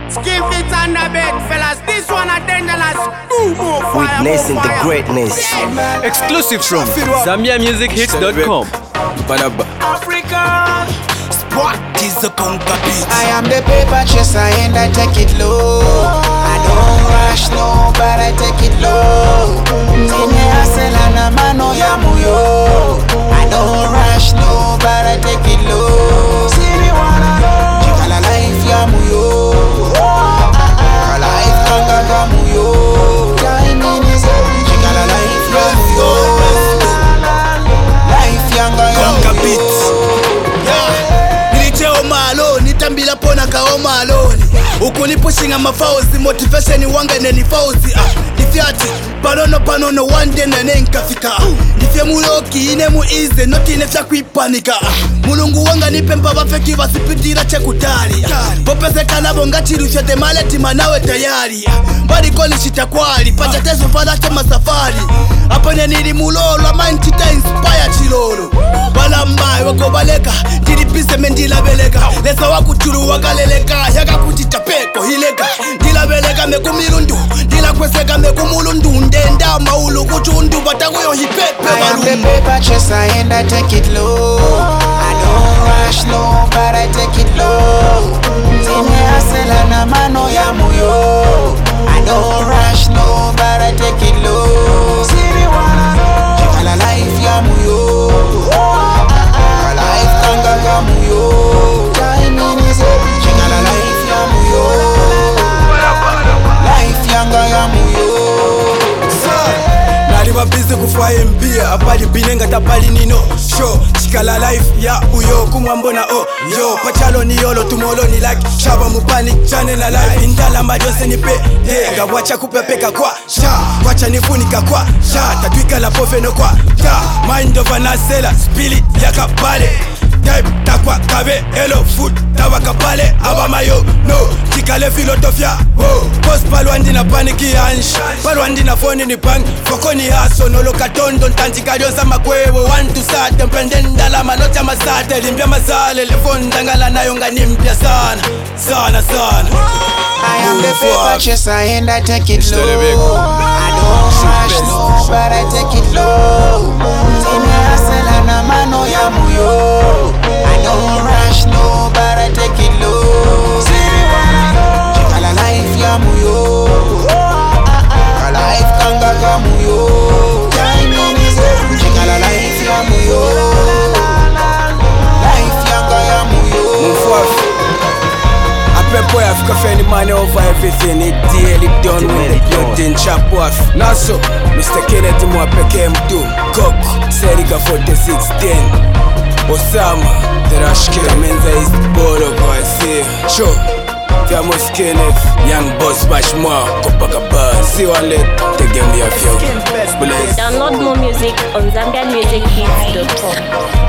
Skin fit on the bed, fellas. This one a dangerous. Boom, boom, fire, Witnessing boom, the fire. greatness. Exclusive from ZambiaMusicHits.com. Africa. What is the conga beat? I am the paper chaser and I take it low. I don't rush no, but I take it low. Tine asela na mano ya muyo. I don't rush no, but I take it low. Siri wana no, chikala life ya muyo. Life kanga ga muyo. Time is everything. Chikala life ya muyo. Life yanga ya Conga muyo. beat. Malo nitambila pona kaoma aloni ukunipushing amafauzi motivation wanga neni fauzi nifyati panono one day nane nkafika nifye muloki ine muize noti ine fya kwipanika mulungu wanga nipemba bafeki basipitira chekutali popezeka nabo ngachirusha temaleti manawe tayari bariko nishitakwali pachatezo falacho masafari apane nili mulolo amantita inspire chilolo balambaye wakobaleka ndilipise mendilabeleka lesa wakutulu wakaleleka yakakutita peko hileka ndilabeleka mekumilundu ndilakweseka mekumulundu ndenda maulu kuchundu batakuyo hipepe I am the paper chaser and I take it low. I don't rush no, but I take it low. Tine asela na mano ya muyo. I don't rush no, but I take it low. Siri wana no, chikala life ya muyo. Life kanga ga muyo. Time is everything. Chikala life ya muyo. Life yanga ya muyo. naliba busy kufwaye mbia apali binenga tapali nino show chikala life ya uyo kumwambona yo pachalo ni yolo tumolo ni like shaba mupani chane na life indalamba jose ni pe nga wacha kupepeka kwa sha wacha nifunika kwa sha tatwika la pofeno kwa ta mind of anasela spirit yakapale type takwa kabe hello food tawakapale abamayo no tikale filosofia post palwandi na paniki ansh palwandi na phone ni bang fokoni haso no lokatondo ntanjikadio sama kwewe want to start mpendenda la manota masate limbia mazale le phone dangala nayo ngani mpya sana I am the paper chaser and I take it low. I don't rush no, but I take it low. Tine asela na mano ya muyo. I don't rush no, but I take it low. Siri wana no, chikala life ya muyo. Life kanga ga muyo. Time is everything. Chikala life ya muyo. Life yanga ya muyo. Boy, I've got any money over everything. It daily done with the blood in chop off. Now so, Mr. Kennedy Mwapeke mtu Cook, Serika 4610 Osama, the Rush Killer Menza is Bolo kwa see. Show, Famous Kenneth, Young Boss Bash Mwa, Copacabana. See one leg, take them here for you. Download more music on ZambiaMusicHits.com.